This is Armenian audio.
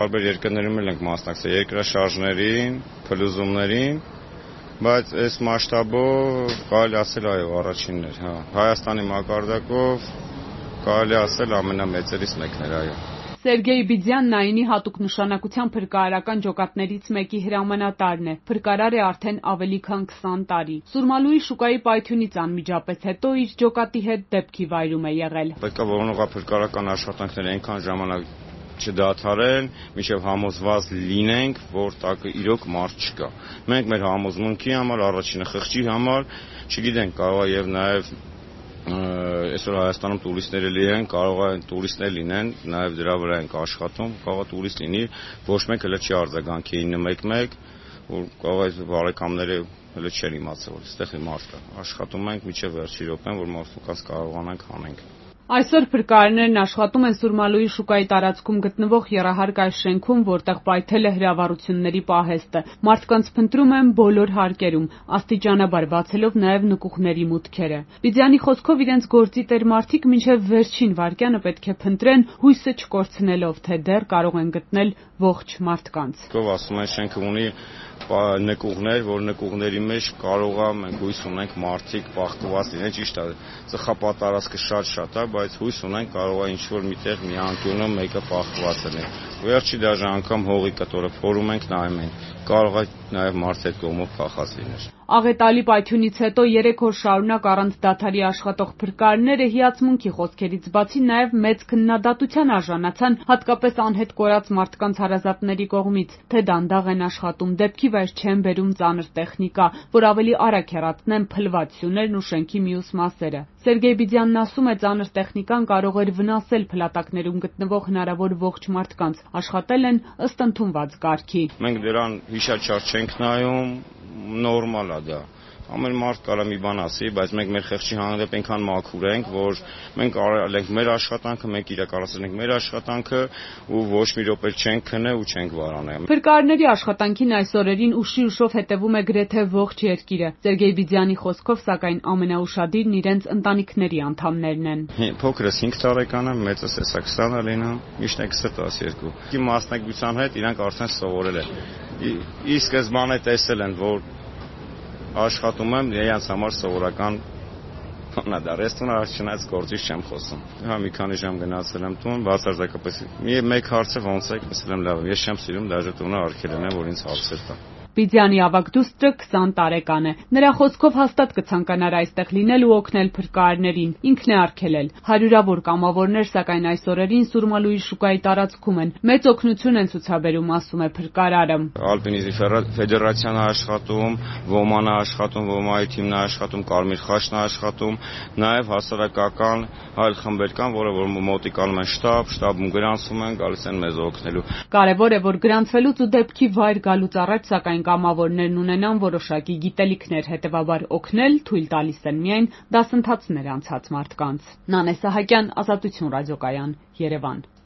Տարբեր երկրներում էլ ենք մասնակցել երկրաշարժներին, փլուզումներին, բայց այս մասշտաբով կարելի ասել այո, առաջինն էր, հա։ Հայաստանի մակարդակով կարելի ասել ամենամեծերից մեկն էր, այո։ Սերգեյ Բիձյանն այնի հատուկ նշանակության փրկարարական ջոկատներից մեկի հրամանատարն է։ Փրկարար է արդեն ավելի քան 20 տարի։ Սուրմալուի շուկայի պայթյունից անմիջապես հետո իր ջոկատի հետ դեպքի վայրում է եղել։ Պետք է որոնողափրկարարական աշխատանքները այնքան ժամանակ չդադարեն, մինչև համոզված լինենք, որ տակը իրոք մարդ չկա։ Մենք մեր համոզմունքի համար, առաջինը խղճի համար, չգիտենք, կարող է եւ նաեւ այսօր Հայաստանում տուրիստներ էլի են, կարող է տուրիստներ լինեն, նաև դրա վրա ենք աշխատում, կարող է տուրիստ լինի, ոչ մեկ հələ չի արձագանքի 911, որ կարող է բարեկամները հələ չեն իմացել, որ այստեղ մարդ կա։ Աշխատում ենք մինչև վերջի րոպեն, որ մարդուկաց կարողանանք հանենք։ Այսօր փրկարարներն աշխատում են Սուրմալուի շուկայի տարածքում գտնվող եռահարկ այս շենքում, որտեղ պայթել է հրավառությունների պահեստը։ Մարդկանց փնտրում են բոլոր հարկերում, աստիճանաբար բացելով նաև նկուղների մուտքերը։ Բիձյանի խոսքով իրենց գործի տեր մարդիկ մինչև վերջին վայրկյանը պետք է փնտրեն, հույսը չկորցնելով, թե դեռ կարող են գտնել ողջ մարդկանց։ Ասում են շենքը ունի նկուղներ, որ նկուղների մեջ կարող է մենք հույս ունենք մարդիկ պահպանված լինեն, ճիշտ է, ծխապատարածքը շատ է, բայց հույս ունենք կարող է ինչ-որ միտեղ մի անկյունը մեկը պահպանված լինի։ Վերջի դաժե անգամ հողի կտորը փորում ենք, նայում ենք, կարող է նաև մարդու հետ կողմով փախած լինել։ Աղետալի պայթյունից հետո 3 օր շարունակ առանց դադարի աշխատող փրկարարները հիացմունքի խոսքերից բացի նաև մեծ քննադատության արժանացան հատկապես անհետ կորած մարդկանց հարազատների կողմից, թե դանդաղ են աշխատում, դեպքի վայր չեն բերում ծանր տեխնիկա, որ ավելի արագ հեռացնեն փլված սյուներն ու շենքի մյուս մասերը։ Սերգեյ Բիձյանն ասում է, ծանր տեխնիկան կարող էր վնասել փլատակներում գտնվող հնարավոր ողջ մարդկանց, աշխատել են ըստ ընդունված կարգի։ Մենք դրան հիշաչար չենք նայում, նորմալ է դա։ Ամեն մարդ կարող է մի բան ասի, բայց մենք մեր խեղճի հանդեպ այնքան մաքուր ենք, որ մենք արել ենք մեր աշխատանքը, մենք իրականացրել ենք մեր աշխատանքը ու ոչ մի րոպե չենք քնե ու չենք վարանել։ Փրկարարների աշխատանքին այս օրերին ուշի ուշով հետևում է գրեթե ողջ երկիրը։ Սերգեյ Բիձյանի խոսքով, սակայն ամենաուշադիրն իրենց ընտանիքների անդամներն են։ Փոքրս 5 տարեկան է, մեծս հեսա 20 լինում, միշտ 12։ Իմ մասնակցության հետ իրանք արդեն սովորել են։ Ի սկզբանե տեսել են, որ աշխատում եմ, իրենց համար սովորական բան է դա, ռեստորան չնայած գործից չեմ խոսում։ Հա մի քանի ժամ գնացել եմ տուն, բացարձակապես մեկ հարցը ոնց եք, ասել եմ լավ, ես չեմ սիրում դաժե տունը արգելել եմ, որ ինձ հարցեր տա։ Բիձյանի ավագ դուստրը 20 տարեկան է։ Նրա խոսքով հաստատ կցանկանար այստեղ լինել ու օգնել փրկարարներին։ Ինքն է արգելել։ Հարյուրավոր կամավորներ, սակայն այս օրերին Սուրմալուի շուկայի տարածքում են։ Մեծ օգնություն են ցուցաբերում, ասում է փրկարարը։ Ալպինիզմի ֆեդերացիան է աշխատում, ոման է աշխատում, ոմայի թիմն է աշխատում, Կարմիր խաչն է աշխատում, նաև հասարակական այլ խմբեր կան, որը մոտիկանում են շտաբում գրանցում են, գալիս են մեզ օգնելու։ Կարևոր է, որ գրանցվելուց ու դեպքի վայր գալուց առաջ, սակայն կամավորներն ունենան որոշակի գիտելիքներ, հետևաբար օգնել թույլ տալիս են միայն դասընթացներ անցած մարդկանց։ Նանե Սահակյան, Ազատություն ռադիոկայան, Երևան։